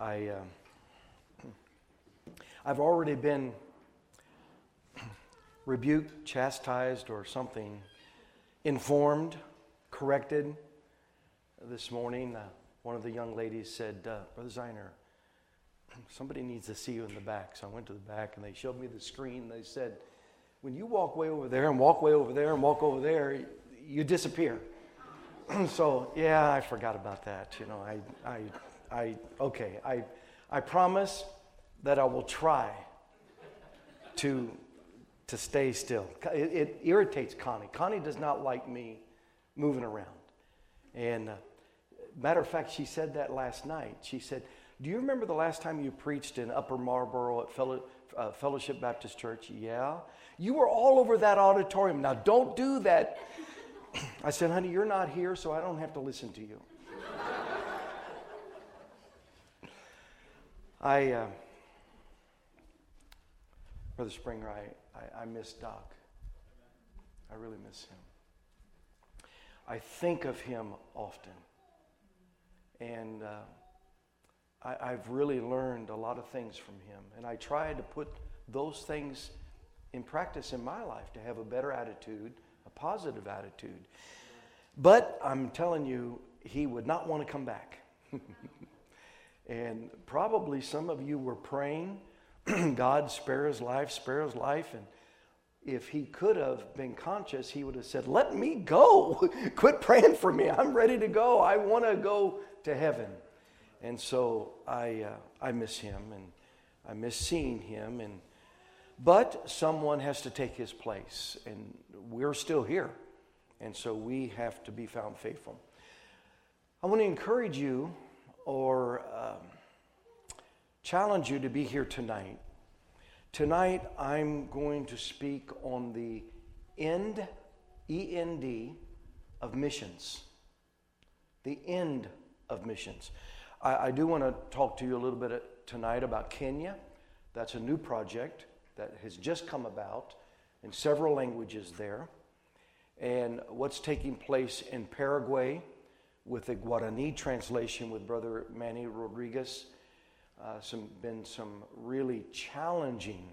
I've already been rebuked, chastised, or something, informed, corrected. This morning, one of the young ladies said, Brother Zeiner, somebody needs to see you in the back. So I went to the back, and they showed me the screen. They said, when you walk way over there and walk way over there and walk over there, you disappear. So, yeah, I forgot about that. You know, I promise that I will try to stay still. It irritates Connie. Connie does not like me moving around. And matter of fact, she said that last night. She said, do you remember the last time you preached in Upper Marlboro at Fellowship Baptist Church? Yeah. You were all over that auditorium. Now, don't do that. I said, honey, you're not here, so I don't have to listen to you. Brother Springer, I miss Doc. I really miss him. I think of him often. And I've really learned a lot of things from him. And I try to put those things in practice in my life to have a better attitude, a positive attitude. But I'm telling you, he would not want to come back. And probably some of you were praying, God, spare his life. And if he could have been conscious, he would have said, let me go. Quit praying for me. I'm ready to go. I want to go to heaven. And so I miss him, and I miss seeing him. But someone has to take his place, and we're still here. And so we have to be found faithful. I want to encourage you or challenge you to be here tonight. Tonight, I'm going to speak on the end, E-N-D, of missions. The end of missions. I do want to talk to you a little bit tonight about Kenya. That's a new project that has just come about in several languages there. And what's taking place in Paraguay with the Guarani translation with Brother Manny Rodriguez. Been some really challenging.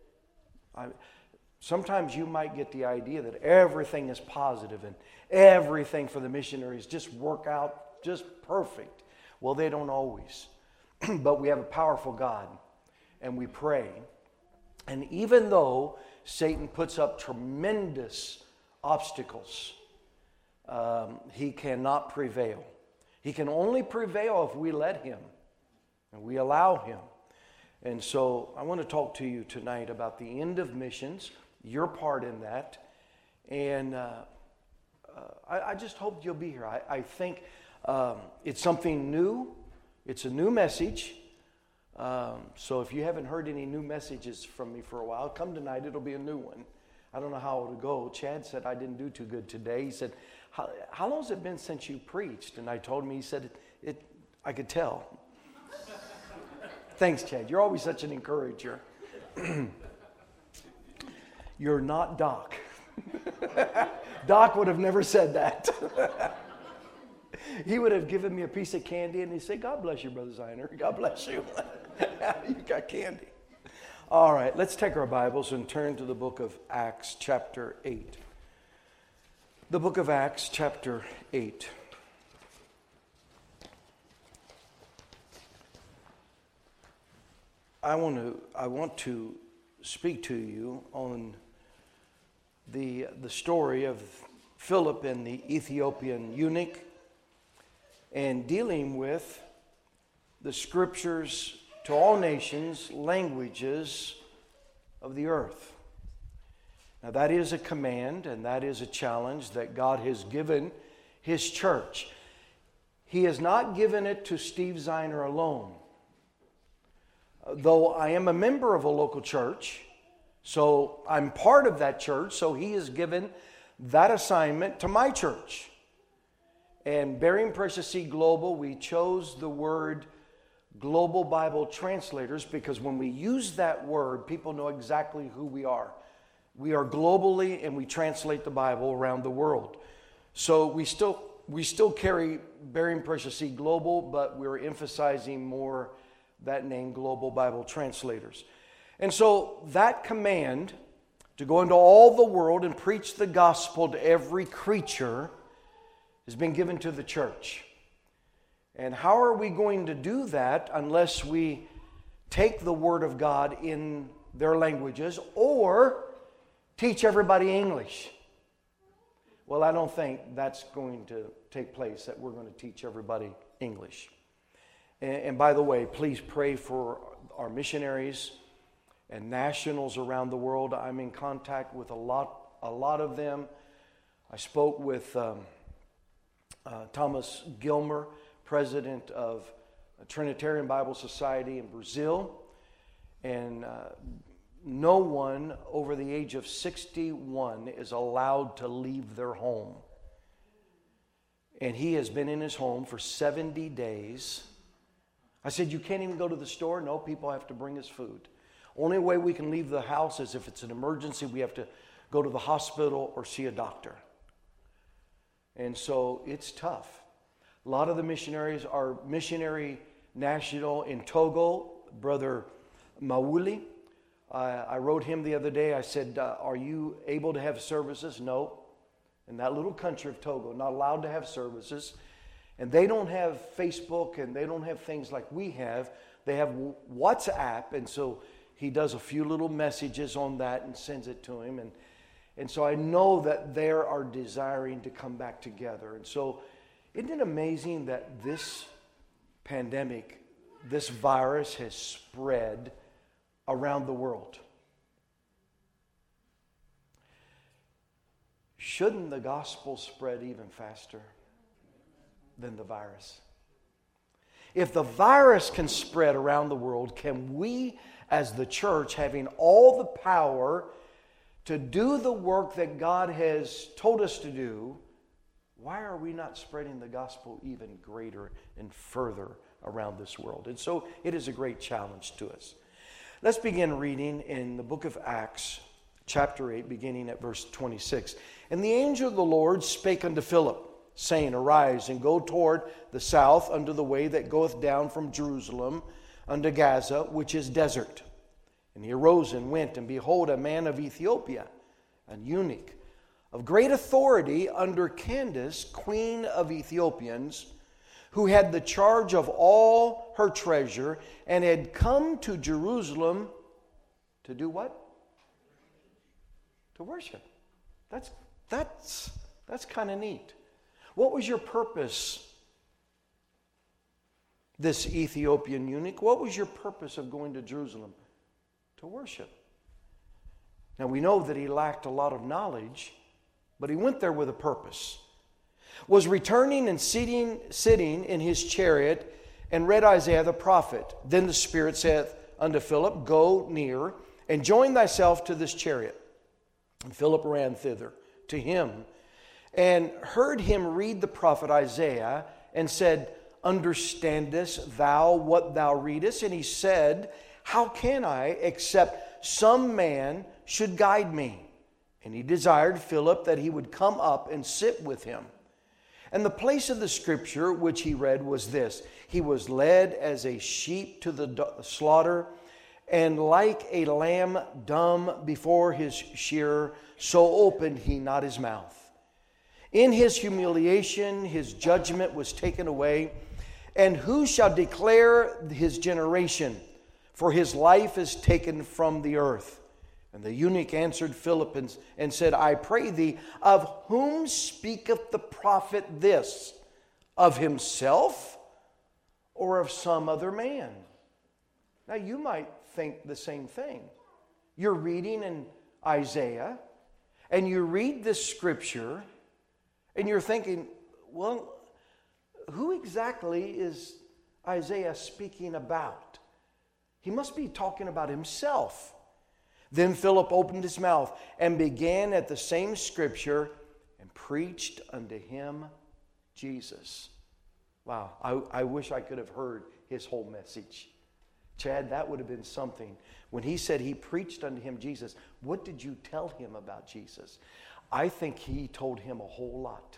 Sometimes you might get the idea that everything is positive and everything for the missionaries just work out just perfect. Well, they don't always. But we have a powerful God, and we pray. And even though Satan puts up tremendous obstacles, he cannot prevail. He can only prevail if we let him and we allow him. And so I want to talk to you tonight about the end of missions, your part in that. And I just hope you'll be here. I think it's something new. It's a new message. So if you haven't heard any new messages from me for a while, come tonight. It'll be a new one. I don't know how it'll go. Chad said I didn't do too good today. He said, how long has it been since you preached? And I told him, he said, I could tell. Thanks, Chad. You're always such an encourager. You're not Doc. Doc would have never said that. He would have given me a piece of candy and he'd say, God bless you, Brother Zeiner. God bless you. You got candy. All right, let's take our Bibles and turn to the book of Acts chapter 8. The book of Acts chapter 8. I want to speak to you on the story of Philip and the Ethiopian eunuch, and dealing with the scriptures to all nations, languages of the earth. Now that is a command and that is a challenge that God has given his church. He has not given it to Steve Zeiner alone. Though I am a member of a local church, so I'm part of that church, so he has given that assignment to my church. And Bearing Precious Seed Global, we chose the word Global Bible Translators because when we use that word, people know exactly who we are. We are globally and we translate the Bible around the world. So we still carry Bearing Precious Seed Global, but we're emphasizing more that name, Global Bible Translators. And so that command to go into all the world and preach the gospel to every creature has been given to the church. And how are we going to do that unless we take the Word of God in their languages or teach everybody English? Well, I don't think that's going to take place, that we're going to teach everybody English. And by the way, please pray for our missionaries and nationals around the world. I'm in contact with a lot of them. I spoke with Thomas Gilmer, president of Trinitarian Bible Society in Brazil, and no one over the age of 61 is allowed to leave their home. And he has been in his home for 70 days. I said, you can't even go to the store? No, people have to bring us food. Only way we can leave the house is if it's an emergency, we have to go to the hospital or see a doctor. And so it's tough. A lot of the missionaries are missionary national in Togo, Brother Mauli. I wrote him the other day. I said, are you able to have services? No. In that little country of Togo, not allowed to have services. And they don't have Facebook and they don't have things like we have. They have WhatsApp. And so he does a few little messages on that and sends it to him. And so I know that they are desiring to come back together. And so isn't it amazing that this pandemic, this virus has spread around the world? Shouldn't the gospel spread even faster than the virus? If the virus can spread around the world, can we as the church, having all the power to do the work that God has told us to do, why are we not spreading the gospel even greater and further around this world? And so it is a great challenge to us. Let's begin reading in the book of Acts, chapter 8, beginning at verse 26. And the angel of the Lord spake unto Philip, saying, Arise, and go toward the south unto the way that goeth down from Jerusalem unto Gaza, which is desert. And he arose and went, and behold, a man of Ethiopia, an eunuch, of great authority under Candace, queen of Ethiopians, who had the charge of all her treasure, and had come to Jerusalem to do what? To worship. That's kind of neat. What was your purpose, this Ethiopian eunuch? What was your purpose of going to Jerusalem? To worship. Now we know that he lacked a lot of knowledge, but he went there with a purpose. Was returning and sitting in his chariot, and read Isaiah the prophet. Then the Spirit saith unto Philip, Go near, and join thyself to this chariot. And Philip ran thither to him, and heard him read the prophet Isaiah, and said, Understandest thou what thou readest? And he said, How can I, except some man should guide me? And he desired Philip that he would come up and sit with him. And the place of the scripture which he read was this: He was led as a sheep to the slaughter, and like a lamb dumb before his shearer, so opened he not his mouth. In his humiliation his judgment was taken away. And who shall declare his generation? For his life is taken from the earth. And the eunuch answered Philip and said, I pray thee, of whom speaketh the prophet this? Of himself or of some other man? Now you might think the same thing. You're reading in Isaiah, and you read this scripture, and you're thinking, well, who exactly is Isaiah speaking about? He must be talking about himself. Then Philip opened his mouth and began at the same scripture and preached unto him Jesus. Wow, I wish I could have heard his whole message. Chad, that would have been something. When he said he preached unto him Jesus, what did you tell him about Jesus? I think he told him a whole lot.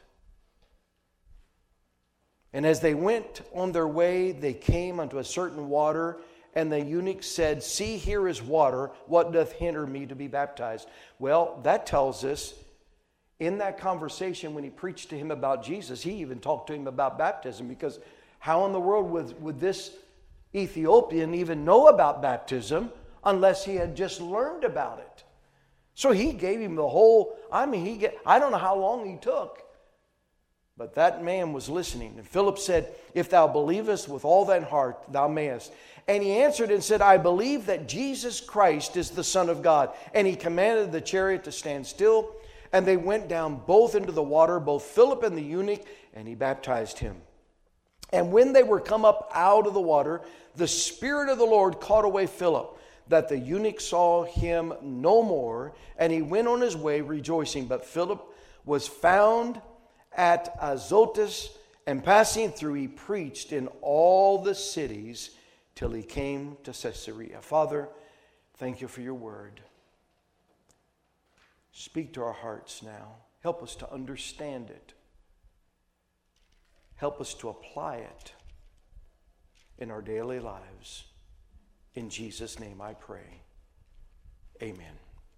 And as they went on their way, they came unto a certain water, And the eunuch said, See, here is water. What doth hinder me to be baptized? Well, that tells us in that conversation when he preached to him about Jesus, he even talked to him about baptism, because how in the world would this Ethiopian even know about baptism unless he had just learned about it? So he gave him the whole, I don't know how long he took. But that man was listening. And Philip said, If thou believest with all thine heart, thou mayest. And he answered and said, I believe that Jesus Christ is the Son of God. And he commanded the chariot to stand still. And they went down both into the water, both Philip and the eunuch, and he baptized him. And when they were come up out of the water, the Spirit of the Lord caught away Philip, that the eunuch saw him no more, and he went on his way rejoicing. But Philip was found at Azotus, and passing through, he preached in all the cities till he came to Caesarea. Father, thank you for your word. Speak to our hearts now. Help us to understand it. Help us to apply it in our daily lives. In Jesus' name I pray. Amen.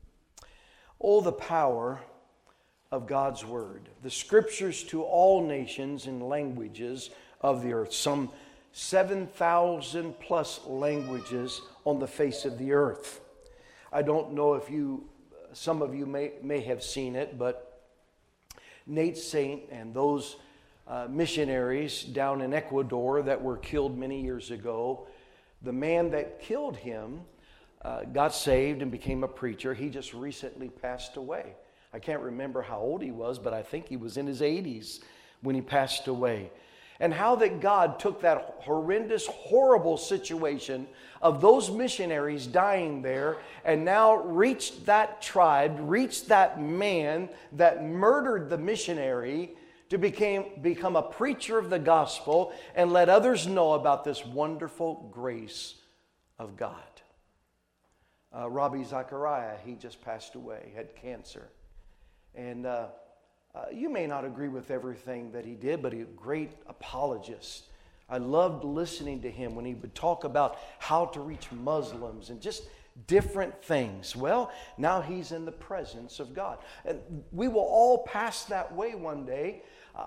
Oh, the power of God's word. The scriptures to all nations and languages of the earth. Some 7,000 plus languages on the face of the earth. I don't know if some of you may have seen it, but Nate Saint and those missionaries down in Ecuador that were killed many years ago, the man that killed him got saved and became a preacher. He just recently passed away. I can't remember how old he was, but I think he was in his 80s when he passed away. And how that God took that horrendous, horrible situation of those missionaries dying there and now reached that tribe, reached that man that murdered the missionary to become a preacher of the gospel and let others know about this wonderful grace of God. Ravi Zachariah, he just passed away, had cancer. And you may not agree with everything that he did, but he was a great apologist. I loved listening to him when he would talk about how to reach Muslims and just different things. Well, now he's in the presence of God. And we will all pass that way one day.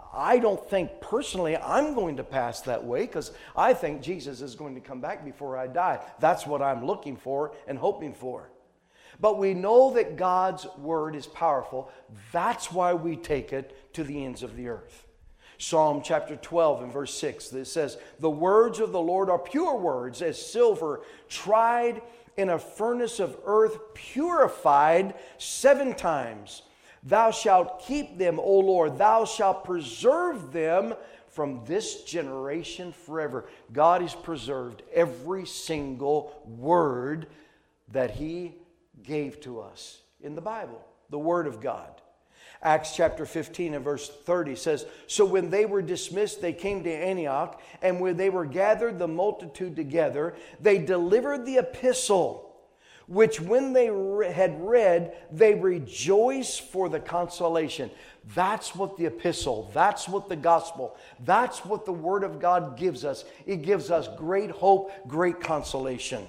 I don't think personally I'm going to pass that way, because I think Jesus is going to come back before I die. That's what I'm looking for and hoping for. But we know that God's word is powerful. That's why we take it to the ends of the earth. Psalm chapter 12 and verse 6, it says, The words of the Lord are pure words, as silver tried in a furnace of earth, purified 7 times. Thou shalt keep them, O Lord. Thou shalt preserve them from this generation forever. God has preserved every single word that He gave to us in the Bible, the Word of God. Acts chapter 15 and verse 30 says, So when they were dismissed, they came to Antioch, and when they were gathered the multitude together, they delivered the epistle, which when they had read, they rejoiced for the consolation. That's what the epistle, that's what the gospel, that's what the Word of God gives us. It gives us great hope, great consolation.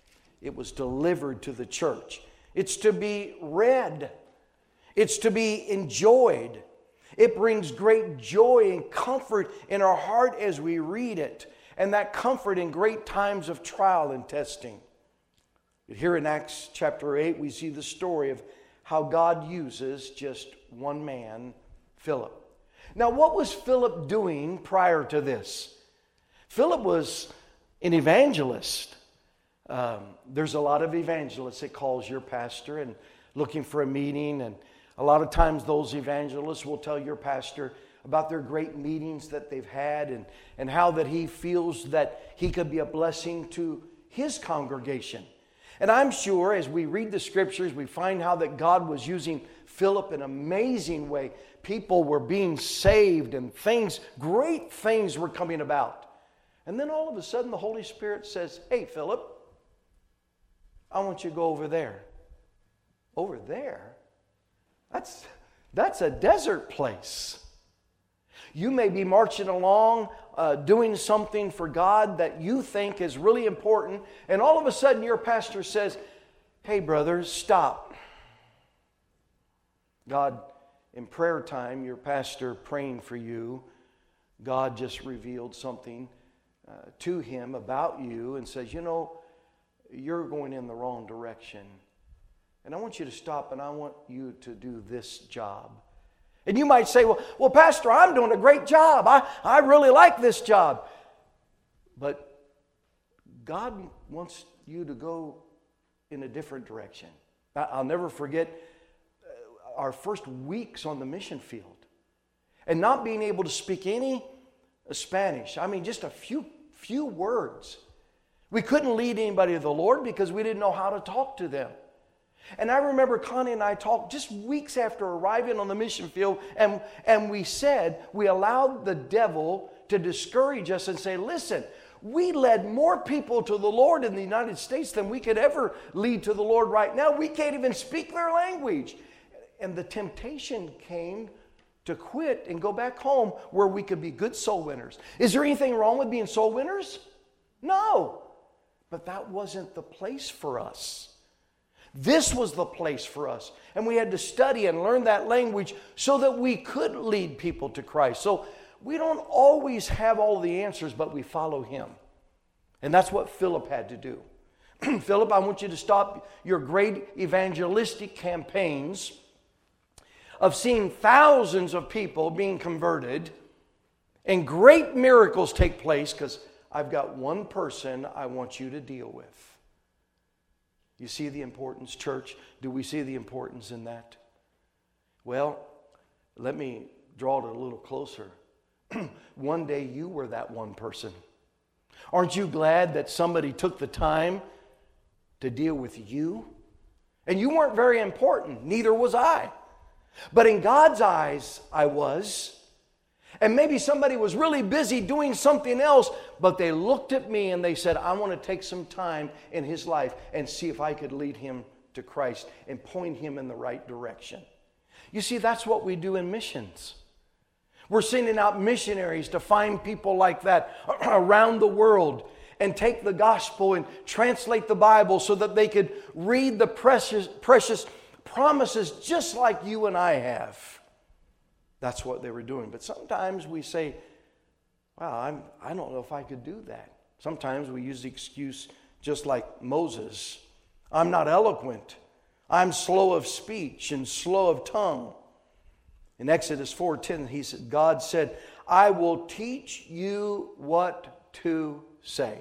It was delivered to the church. It's to be read. It's to be enjoyed. It brings great joy and comfort in our heart as we read it, and that comfort in great times of trial and testing. But here in Acts chapter 8, we see the story of how God uses just one man, Philip. Now, what was Philip doing prior to this? Philip was an evangelist. There's a lot of evangelists that calls your pastor and looking for a meeting, and a lot of times those evangelists will tell your pastor about their great meetings that they've had and how that he feels that he could be a blessing to his congregation. And I'm sure as we read the scriptures, we find how that God was using Philip in an amazing way. People were being saved and great things were coming about. And then all of a sudden the Holy Spirit says, Hey, Philip, I want you to go over there. Over there? That's a desert place. You may be marching along doing something for God that you think is really important, and all of a sudden your pastor says, "Hey, brother, stop." God, in prayer time, your pastor praying for you, God just revealed something to him about you and says, you're going in the wrong direction. And I want you to stop and I want you to do this job. And you might say, well, Pastor, I'm doing a great job. I really like this job. But God wants you to go in a different direction. I'll never forget our first weeks on the mission field and not being able to speak any Spanish. I mean, just a few words. We couldn't lead anybody to the Lord because we didn't know how to talk to them. And I remember Connie and I talked just weeks after arriving on the mission field, and we said we allowed the devil to discourage us and say, listen, we led more people to the Lord in the United States than we could ever lead to the Lord right now. We can't even speak their language. And the temptation came to quit and go back home where we could be good soul winners. Is there anything wrong with being soul winners? No. But that wasn't the place for us. This was the place for us. And we had to study and learn that language so that we could lead people to Christ. So we don't always have all the answers, but we follow Him. And that's what Philip had to do. Philip, I want you to stop your great evangelistic campaigns of seeing thousands of people being converted and great miracles take place, because I've got one person I want you to deal with. You see the importance, church? Do we see the importance in that? Well, let me draw it a little closer. One day you were that one person. Aren't you glad that somebody took the time to deal with you? And you weren't very important, neither was I. But in God's eyes, I was. And maybe somebody was really busy doing something else, but they looked at me and they said, I want to take some time in his life and see if I could lead him to Christ and point him in the right direction. You see, that's what we do in missions. We're sending out missionaries to find people like that around the world and take the gospel and translate the Bible so that they could read the precious promises just like you and I have. That's what they were doing. But sometimes we say, wow, I don't know if I could do that. Sometimes we use the excuse just like Moses. I'm not eloquent. I'm slow of speech and slow of tongue. In Exodus 4:10, God said, I will teach you what to say.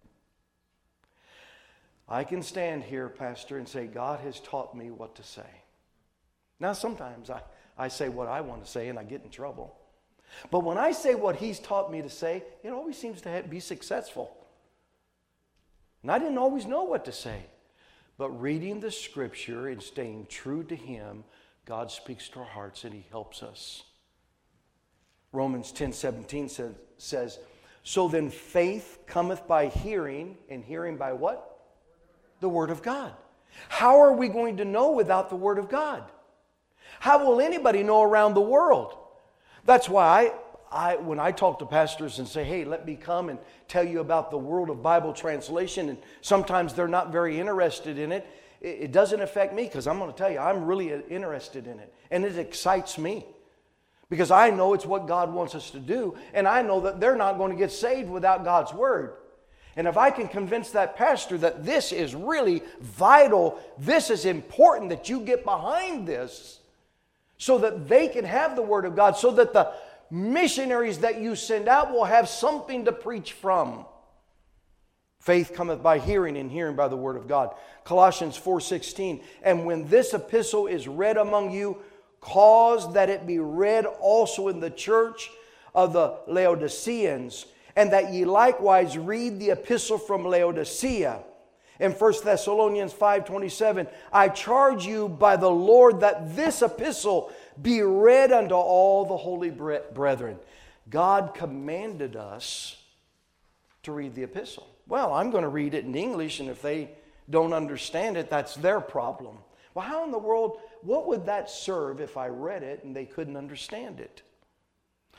I can stand here, Pastor, and say, God has taught me what to say. Now, sometimes I say what I want to say and I get in trouble. But when I say what He's taught me to say, it always seems to be successful. And I didn't always know what to say. But reading the Scripture and staying true to Him, God speaks to our hearts and He helps us. Romans 10:17 says, so then faith cometh by hearing, and hearing by what? The Word of God. How are we going to know without the Word of God? How will anybody know around the world? That's why when I talk to pastors and say, hey, let me come and tell you about the world of Bible translation, and sometimes they're not very interested in it, it doesn't affect me, because I'm going to tell you, I'm really interested in it. And it excites me. Because I know it's what God wants us to do, and I know that they're not going to get saved without God's Word. And if I can convince that pastor that this is really vital, this is important, that you get behind this, so that they can have the Word of God, so that the missionaries that you send out will have something to preach from. Faith cometh by hearing, and hearing by the Word of God. Colossians 4:16, and when this epistle is read among you, cause that it be read also in the church of the Laodiceans, and that ye likewise read the epistle from Laodicea. In 1 Thessalonians 5:27, I charge you by the Lord that this epistle be read unto all the holy brethren. God commanded us to read the epistle. Well, I'm going to read it in English, and if they don't understand it, that's their problem. Well, how in the world, what would that serve if I read it and they couldn't understand it?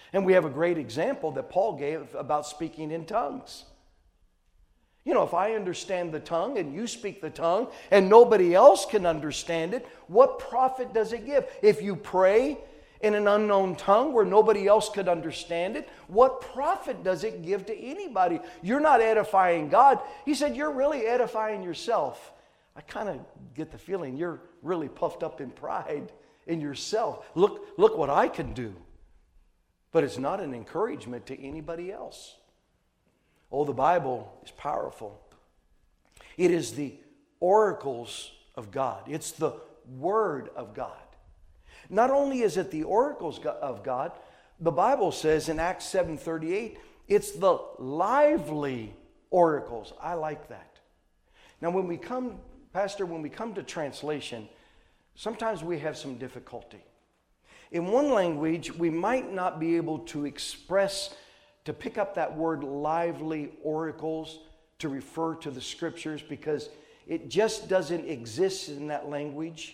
And we have a great example that Paul gave about speaking in tongues. You know, if I understand the tongue and you speak the tongue and nobody else can understand it, what profit does it give? If you pray in an unknown tongue where nobody else could understand it, what profit does it give to anybody? You're not edifying God. He said, you're really edifying yourself. I kind of get the feeling you're really puffed up in pride in yourself. Look what I can do. But it's not an encouragement to anybody else. Oh, the Bible is powerful. It is the oracles of God. It's the Word of God. Not only is it the oracles of God, the Bible says in Acts 7:38, it's the lively oracles. I like that. Now when we come, Pastor, when we come to translation, sometimes we have some difficulty. In one language, we might not be able to express, to pick up that word lively oracles to refer to the Scriptures because it just doesn't exist in that language.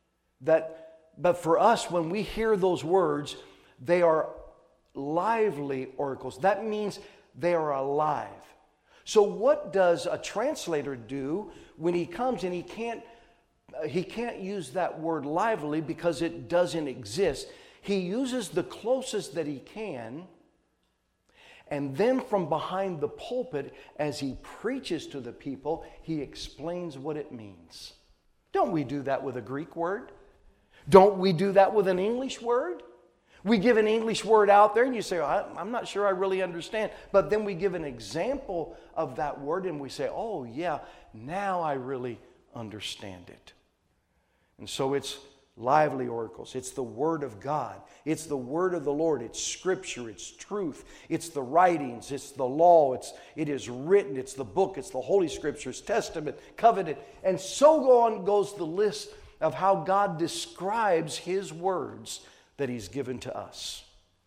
But for us, when we hear those words, they are lively oracles. That means they are alive. So what does a translator do when he comes and he can't use that word lively because it doesn't exist? He uses the closest that he can, and then from behind the pulpit, as he preaches to the people, he explains what it means. Don't we do that with a Greek word? Don't we do that with an English word? We give an English word out there and you say, I'm not sure I really understand. But then we give an example of that word and we say, oh yeah, now I really understand it. And so it's lively oracles. It's the Word of God. It's the Word of the Lord. It's Scripture. It's truth. It's the writings. It's the law. It is written. It's the book. It's the Holy Scriptures, Testament, covenant. And so on goes the list of how God describes His words that He's given to us.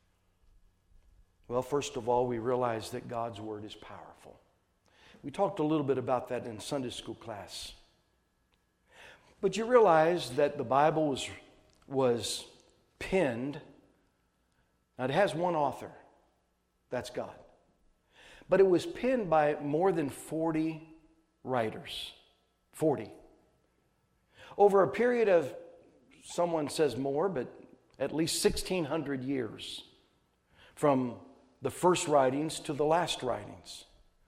Well, first of all, we realize that God's Word is powerful. We talked a little bit about that in Sunday school class. But you realize that the Bible was penned. Now, it has one author. That's God. But it was penned by more than 40 writers. 40. Over a period of, someone says more, but at least 1,600 years. From the first writings to the last writings.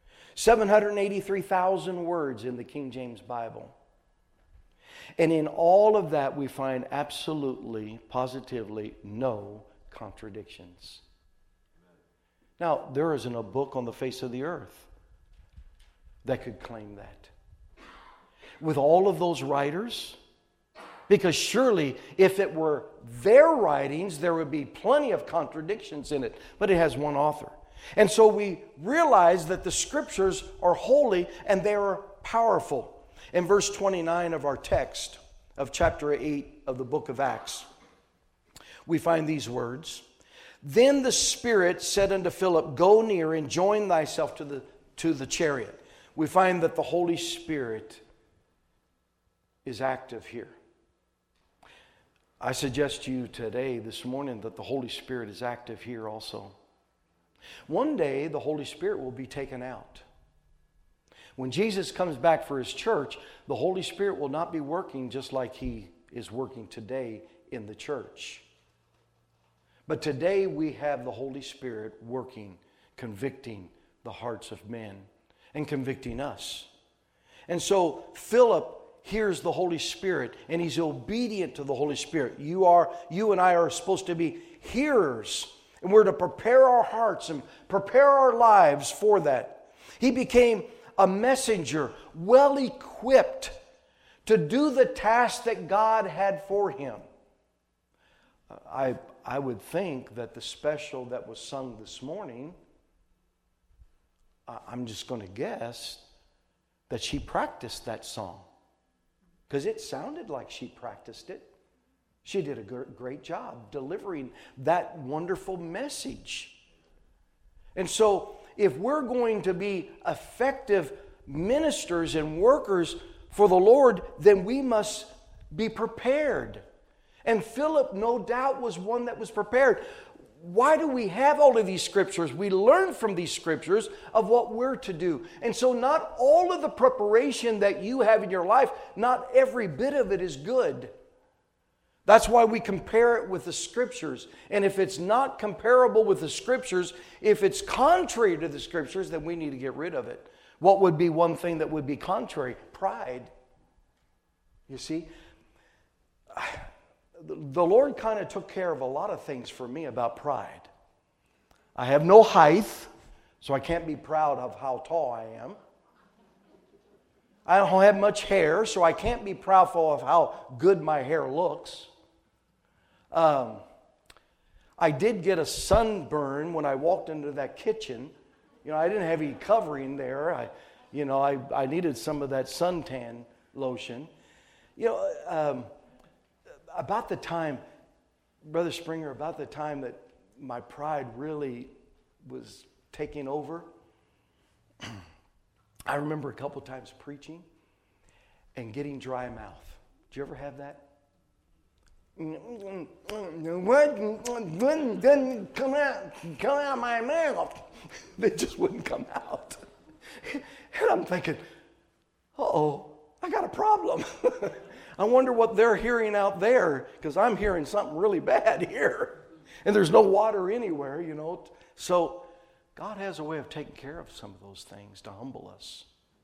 783,000 words in the King James Bible. And in all of that, we find absolutely, positively no contradictions. Now, there isn't a book on the face of the earth that could claim that. With all of those writers, because surely if it were their writings, there would be plenty of contradictions in it. But it has one author. And so we realize that the Scriptures are holy and they are powerful. In verse 29 of our text of chapter 8 of the book of Acts, we find these words. Then the Spirit said unto Philip, go near and join thyself to the chariot. We find that the Holy Spirit is active here. I suggest to you today, this morning, that the Holy Spirit is active here also. One day, the Holy Spirit will be taken out. When Jesus comes back for His church, the Holy Spirit will not be working just like He is working today in the church. But today we have the Holy Spirit working, convicting the hearts of men and convicting us. And so Philip hears the Holy Spirit and he's obedient to the Holy Spirit. You and I are supposed to be hearers, and we're to prepare our hearts and prepare our lives for that. He became a messenger, well equipped to do the task that God had for him. I would think that the special that was sung this morning, I'm just going to guess that she practiced that song, because it sounded like she practiced it. She did a great job delivering that wonderful message. And so, if we're going to be effective ministers and workers for the Lord, then we must be prepared. And Philip, no doubt, was one that was prepared. why do we have all of these scriptures? We learn from these scriptures of what we're to do. And so not all of the preparation that you have in your life, not every bit of it is good. That's why we compare it with the scriptures. And if it's not comparable with the scriptures, if it's contrary to the scriptures, then we need to get rid of it. What would be one thing that would be contrary? Pride. You see? The Lord kind of took care of a lot of things for me about pride. I have no height, so I can't be proud of how tall I am. I don't have much hair, so I can't be proud of how good my hair looks. I did get a sunburn when I walked into that kitchen. You know, I didn't have any covering there. I needed some of that suntan lotion. You know, about the time, Brother Springer, about the time that my pride really was taking over, I remember a couple times preaching and getting dry mouth. Did you ever have that? Wouldn't come out of my mouth. It just wouldn't come out. And I'm thinking, uh-oh, I got a problem. I wonder what they're hearing out there, because I'm hearing something really bad here. And there's no water anywhere, you know. So God has a way of taking care of some of those things to humble us.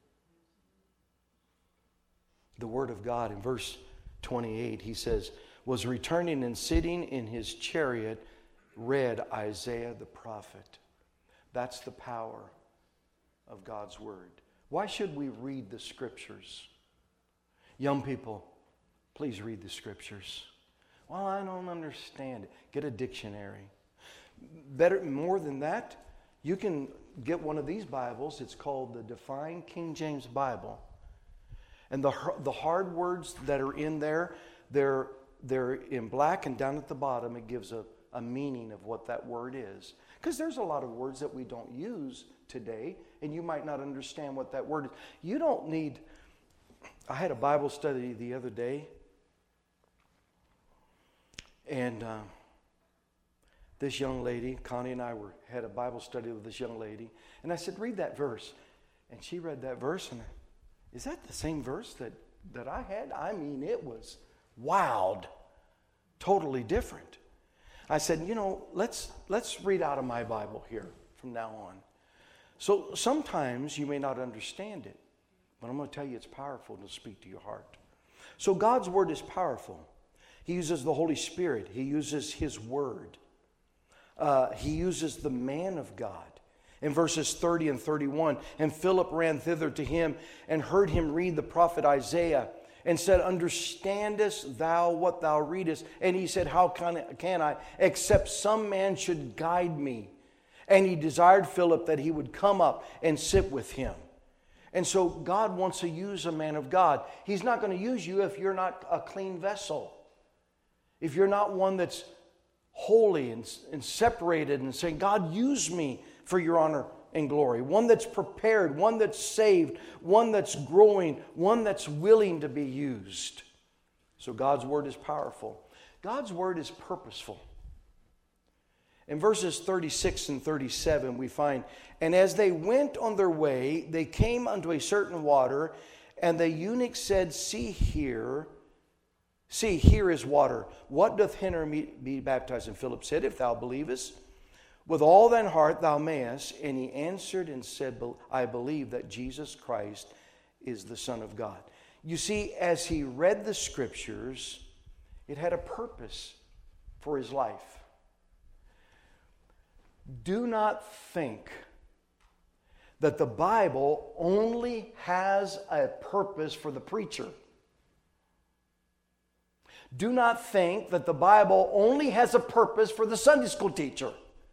The Word of God in verse 28, he says, was returning and sitting in his chariot, read Isaiah the prophet. That's the power of God's Word. Why should we read the Scriptures? Young people, please read the Scriptures. Well, I don't understand it. Get a dictionary. Better, more than that, you can get one of these Bibles. It's called the Define King James Bible. And the hard words that are in there, they're in black, and down at the bottom it gives a meaning of what that word is. Because there's a lot of words that we don't use today, and you might not understand what that word is. You don't need... I had a Bible study the other day, and this young lady, Connie and I had a Bible study with this young lady, and I said, read that verse. And she read that verse, and is that the same verse that I had? I mean, it was wild, totally different. I said, you know, let's read out of my Bible here from now on. So sometimes you may not understand it, but I'm going to tell you it's powerful to speak to your heart. So God's Word is powerful. He uses the Holy Spirit. He uses His Word. He uses the man of God. In verses 30 and 31, and Philip ran thither to him and heard him read the prophet Isaiah and said, understandest thou what thou readest? And he said, how can I, except some man should guide me? And he desired Philip that he would come up and sit with him. And so God wants to use a man of God. He's not going to use you if you're not a clean vessel. If you're not one that's holy and separated and saying, God, use me for your honor and glory. One that's prepared, one that's saved, one that's growing, one that's willing to be used. So God's Word is powerful. God's Word is purposeful. In verses 36 and 37 we find, and as they went on their way, they came unto a certain water, and the eunuch said, see, here is water. What doth hinder me be baptized? And Philip said, if thou believest, with all thine heart thou mayest. And he answered and said, I believe that Jesus Christ is the Son of God. You see, as he read the Scriptures, it had a purpose for his life. Do not think that the Bible only has a purpose for the preacher. Do not think that the Bible only has a purpose for the Sunday school teacher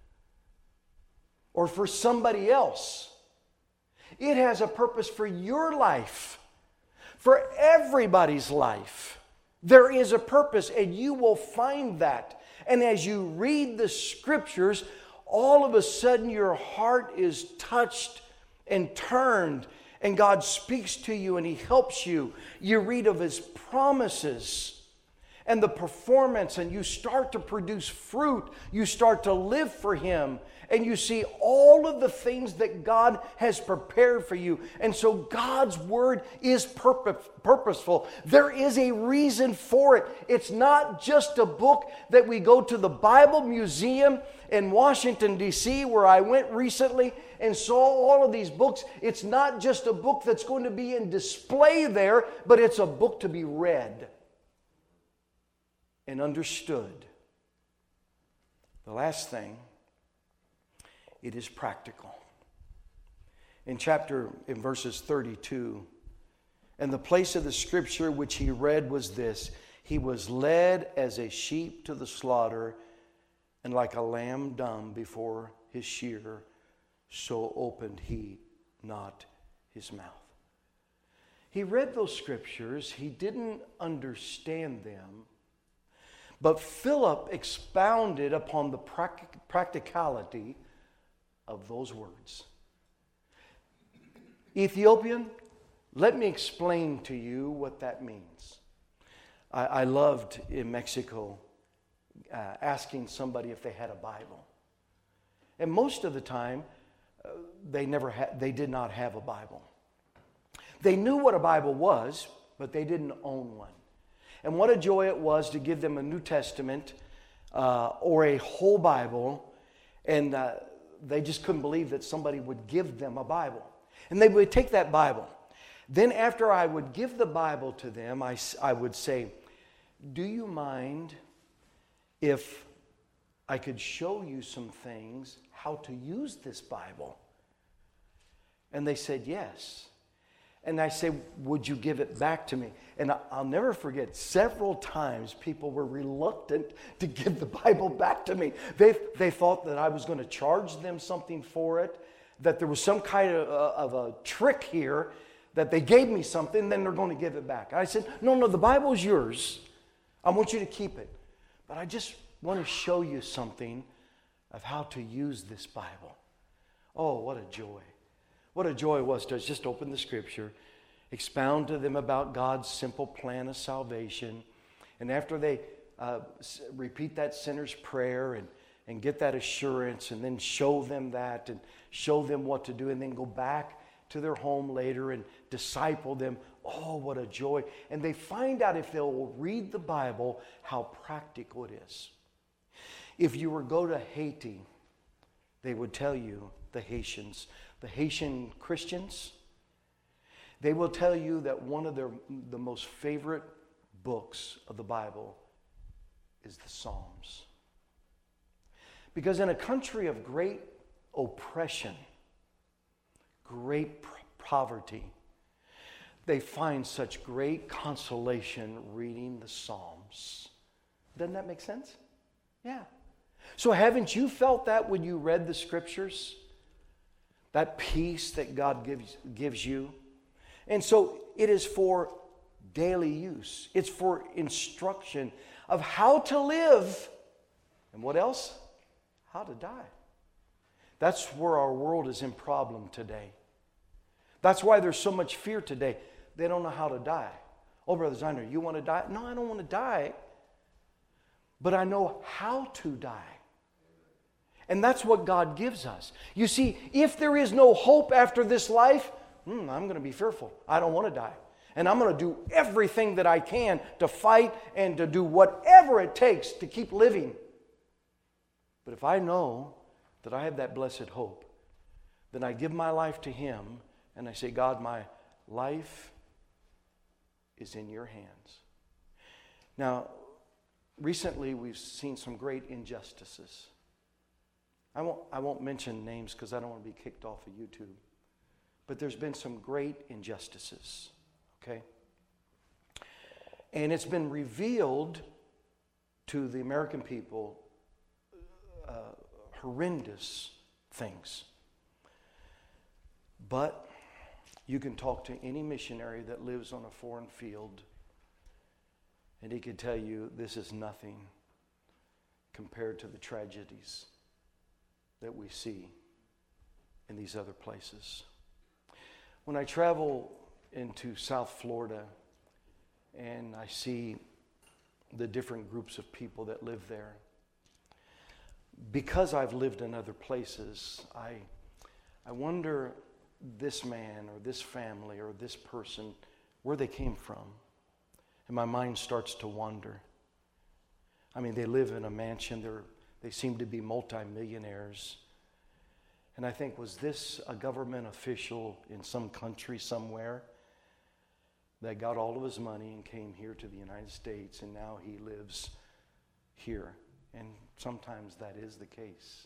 or for somebody else. It has a purpose for your life, for everybody's life. There is a purpose, and you will find that. And as you read the Scriptures, all of a sudden your heart is touched and turned, and God speaks to you and He helps you. You read of His promises. and the performance, and you start to produce fruit. You start to live for Him, and you see all of the things that God has prepared for you. And so God's Word is purposeful. There is a reason for it. It's not just a book that we go to the Bible Museum in Washington, D.C., where I went recently and saw all of these books. It's not just a book that's going to be in display there, but it's a book to be read and understood. The last thing, it is practical. In verses 32, and the place of the scripture which he read was this: he was led as a sheep to the slaughter, and like a lamb dumb before his shearer, so opened he not his mouth. He read those scriptures. He didn't understand them. But Philip expounded upon the practicality of those words. Ethiopian, let me explain to you what that means. I loved in Mexico asking somebody if they had a Bible. And most of the time, they did not have a Bible. They knew what a Bible was, but they didn't own one. And what a joy it was to give them a New Testament or a whole Bible, and they just couldn't believe that somebody would give them a Bible. And they would take that Bible. Then after I would give the Bible to them, I would say, do you mind if I could show you some things, how to use this Bible? And they said yes. And I say, would you give it back to me? And I'll never forget, several times people were reluctant to give the Bible back to me. They thought that I was going to charge them something for it, that there was some kind of a trick here, that they gave me something, then they're going to give it back. I said, no, the Bible's yours. I want you to keep it. But I just want to show you something of how to use this Bible. Oh, what a joy. What a joy it was to just open the scripture, expound to them about God's simple plan of salvation. And after they repeat that sinner's prayer and get that assurance, and then show them that and show them what to do, and then go back to their home later and disciple them. Oh, what a joy. And they find out, if they'll read the Bible, how practical it is. If you were to go to Haiti, they would tell you, the Haitian Christians, they will tell you that one of the most favorite books of the Bible is the Psalms. Because in a country of great oppression, great poverty, they find such great consolation reading the Psalms. Doesn't that make sense? Yeah. So haven't you felt that when you read the scriptures? That peace that God gives you. And so it is for daily use. It's for instruction of how to live. And what else? How to die. That's where our world is in problem today. That's why there's so much fear today. They don't know how to die. Oh, Brother Ziner, you want to die? No, I don't want to die. But I know how to die. And that's what God gives us. You see, if there is no hope after this life, I'm going to be fearful. I don't want to die. And I'm going to do everything that I can to fight and to do whatever it takes to keep living. But if I know that I have that blessed hope, then I give my life to Him and I say, God, my life is in your hands. Now, recently we've seen some great injustices. I won't mention names because I don't want to be kicked off of YouTube. But there's been some great injustices, okay? And it's been revealed to the American people horrendous things. But you can talk to any missionary that lives on a foreign field, and he could tell you this is nothing compared to the tragedies that we see in these other places. When I travel into South Florida and I see the different groups of people that live there. Because I've lived in other places, I wonder this man or this family or this person, where they came from. And my mind starts to wander. I mean, they live in a mansion. They seem to be multimillionaires. And I think, was this a government official in some country somewhere that got all of his money and came here to the United States, and now he lives here? And sometimes that is the case.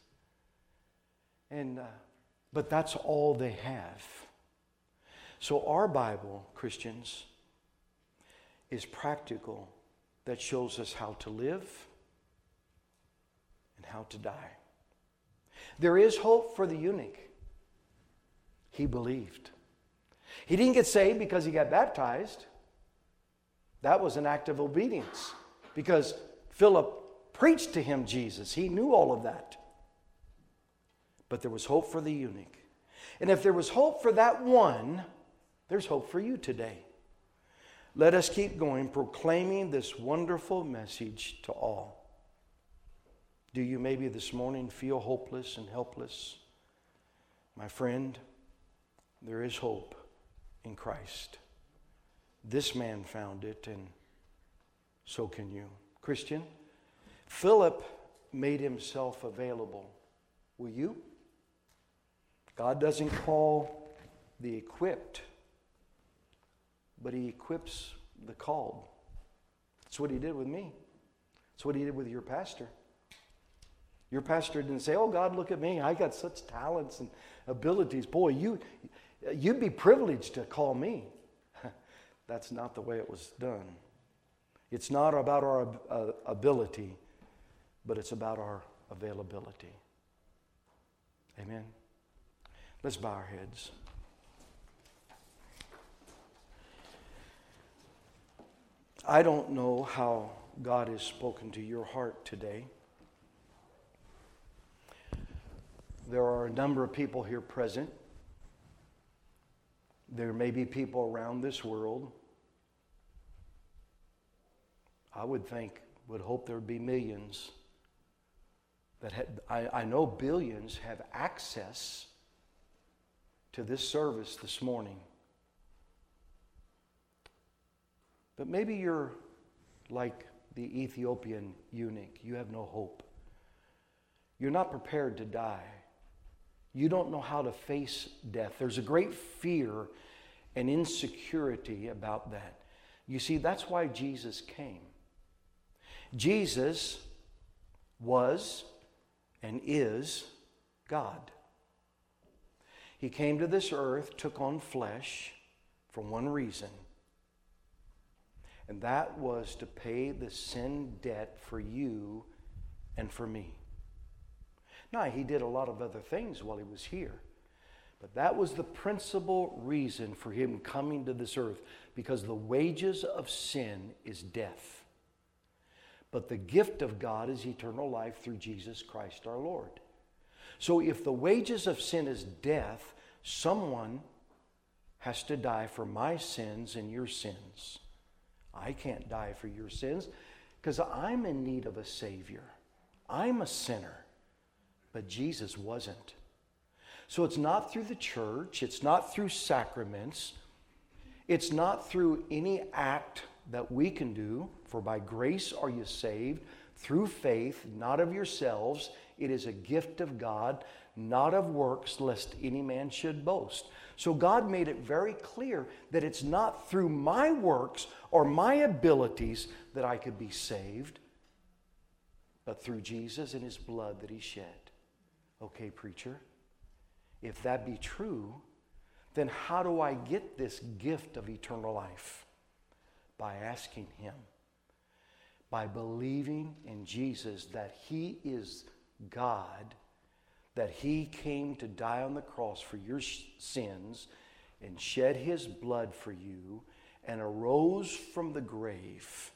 But that's all they have. So our Bible, Christians, is practical, that shows us how to live and how to die. There is hope for the eunuch. He believed. He didn't get saved because he got baptized. That was an act of obedience, because Philip preached to him Jesus. He knew all of that. But there was hope for the eunuch. And if there was hope for that one, there's hope for you today. Let us keep going, proclaiming this wonderful message to all. Do you maybe this morning feel hopeless and helpless? My friend, there is hope in Christ. This man found it, and so can you. Christian, Philip made himself available. Will you? God doesn't call the equipped, but He equips the called. That's what He did with me. That's what He did with your pastor. Your pastor didn't say, "Oh, God, look at me. I got such talents and abilities. Boy, you'd be privileged to call me." That's not the way it was done. It's not about our ability, but it's about our availability. Amen. Let's bow our heads. I don't know how God has spoken to your heart today. There are a number of people here present. There may be people around this world. I would hope there would be millions that I know billions have access to this service this morning. But maybe you're like the Ethiopian eunuch. You have no hope. You're not prepared to die. You don't know how to face death. There's a great fear and insecurity about that. You see, that's why Jesus came. Jesus was and is God. He came to this earth, took on flesh for one reason, and that was to pay the sin debt for you and for me. Now, He did a lot of other things while He was here, but that was the principal reason for Him coming to this earth, because the wages of sin is death. But the gift of God is eternal life through Jesus Christ our Lord. So if the wages of sin is death, someone has to die for my sins and your sins. I can't die for your sins because I'm in need of a Savior. I'm a sinner, but Jesus wasn't. So it's not through the church. It's not through sacraments. It's not through any act that we can do. For by grace are you saved, through faith, not of yourselves. It is a gift of God, not of works, lest any man should boast. So God made it very clear that it's not through my works or my abilities that I could be saved, but through Jesus and His blood that He shed. Okay, preacher, if that be true, then how do I get this gift of eternal life? By asking Him, by believing in Jesus that He is God, that He came to die on the cross for your sins and shed His blood for you and arose from the grave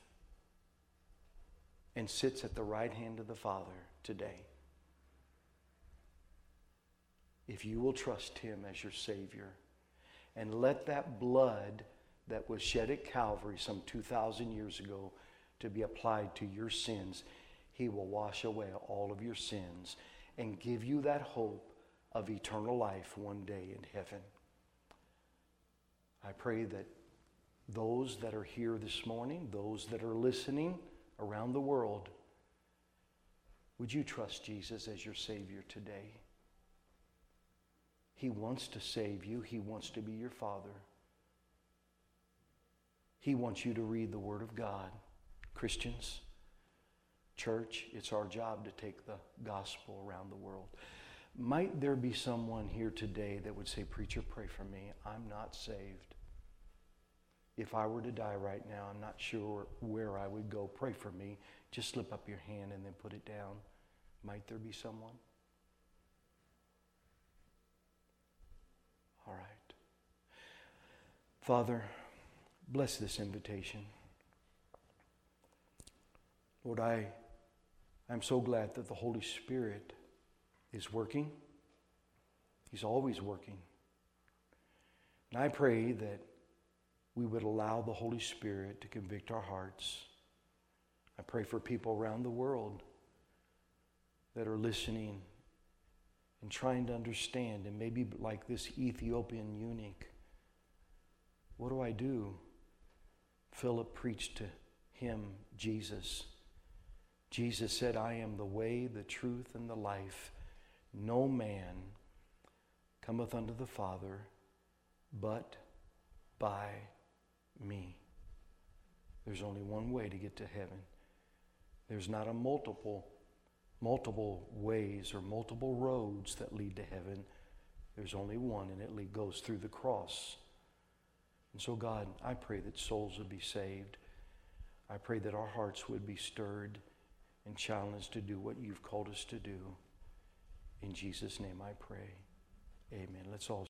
and sits at the right hand of the Father today. If you will trust Him as your Savior and let that blood that was shed at Calvary some 2,000 years ago to be applied to your sins, He will wash away all of your sins and give you that hope of eternal life one day in heaven. I pray that those that are here this morning, those that are listening around the world, would you trust Jesus as your Savior today? He wants to save you. He wants to be your Father. He wants you to read the Word of God. Christians, church, it's our job to take the gospel around the world. Might there be someone here today that would say, "Preacher, pray for me. I'm not saved. If I were to die right now, I'm not sure where I would go. Pray for me." Just slip up your hand and then put it down. Might there be someone? All right. Father, bless this invitation. Lord, I'm so glad that the Holy Spirit is working. He's always working. And I pray that we would allow the Holy Spirit to convict our hearts. I pray for people around the world that are listening and trying to understand, and maybe like this Ethiopian eunuch, what do I do? Philip preached to him Jesus. Jesus said, "I am the way, the truth, and the life. No man cometh unto the Father but by me." There's only one way to get to heaven. There's not a multiple ways or multiple roads that lead to heaven. There's only one, and it goes through the cross. And so, God, I pray that souls would be saved. I pray that our hearts would be stirred and challenged to do what you've called us to do. In Jesus' name I pray. Amen. Let's all